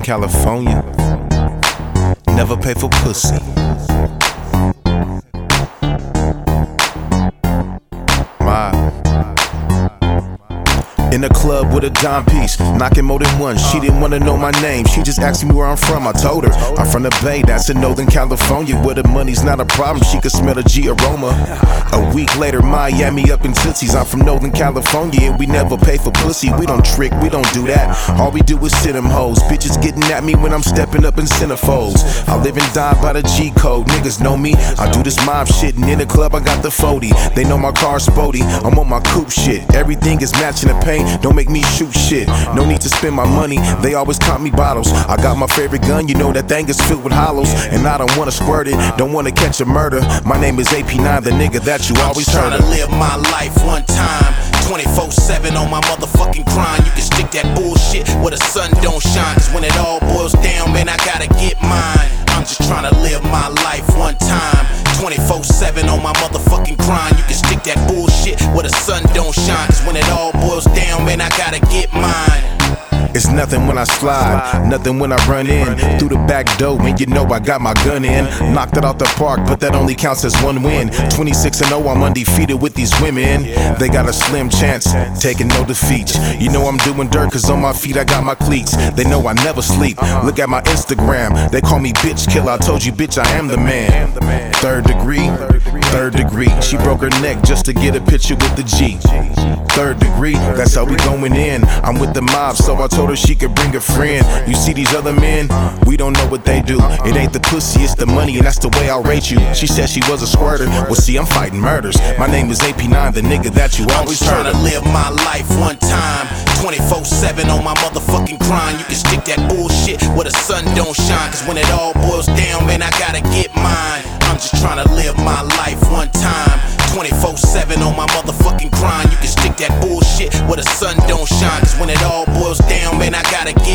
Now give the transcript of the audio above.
Northern California. Never pay for pussy. In the club with a dime piece, knocking more than once. She didn't wanna know my name, she just asked me where I'm from. I told her, I'm from the Bay, that's in Northern California, where the money's not a problem, she could smell the G aroma. A week later, Miami up in Tootsies. I'm from Northern California and we never pay for pussy. We don't trick, we don't do that. All we do is sit them hoes. Bitches getting at me when I'm stepping up in centerfolds. I live and die by the G code, niggas know me. I do this mob shit and in the club I got the 40. They know my car's sporty, I'm on my coupe shit. Everything is matching the paint. Don't make me shoot shit. No need to spend my money. They always count me bottles. I got my favorite gun, you know that thing is filled with hollows. And I don't wanna squirt it, don't wanna catch a murder. My name is AP9, the nigga that you always heard of. I'm just tryna live my life one time, 24/7 on my motherfucking grind. You can stick that bullshit where the sun don't shine, cause when it all boils down, man, I gotta get mine. I'm just tryna live my life one time, 24/7 on my motherfucking grind. You can stick that bullshit where the sun don't shine, cause when it all boils down, man, I gotta get mine. It's nothing when I slide, nothing when I run in through the back door, and you know I got my gun in. Knocked it out the park, but that only counts as one win. 26-0, I'm undefeated with these women. They got a slim chance, taking no defeats. You know I'm doing dirt, cause on my feet I got my cleats. They know I never sleep, look at my Instagram. They call me bitch killer, I told you bitch I am the man. Third degree, she broke her neck just to get a picture with the G. Third degree, that's how we going in. I'm with the mob, so I told her she could bring a friend. You see these other men, we don't know what they do. It ain't the pussy, it's the money, and that's the way I'll rate you. She said she was a squirter, well see I'm fighting murders. My name is AP9, the nigga that you always heard of. I'm just tryna live my life one time, 24/7 on my motherfucking grind. You can stick that bullshit where the sun don't shine, cause when it all boils down, man, I gotta get mine. I'm just tryna live my life one time, 24/7 on my motherfucking grind. You can stick that bullshit where the sun don't shine, cause when it all boils down, man, I gotta get